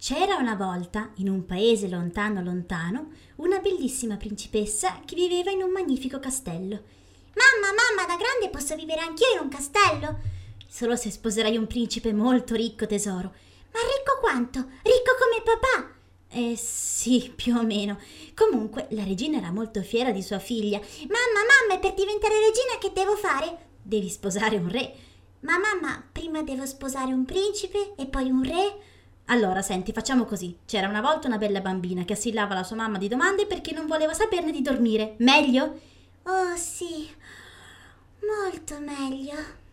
C'era una volta, in un paese lontano lontano, una bellissima principessa che viveva in un magnifico castello. Mamma, da grande posso vivere anch'io in un castello? Solo se sposerai un principe molto ricco, tesoro. Ma ricco quanto? Ricco come papà? Sì, più o meno. Comunque, la regina era molto fiera di sua figlia. Mamma, e per diventare regina che devo fare? Devi sposare un re. Ma mamma, prima devo sposare un principe e poi un re? Allora, senti, facciamo così. C'era una volta una bella bambina che assillava la sua mamma di domande perché non voleva saperne di dormire. Meglio? Oh sì, molto meglio.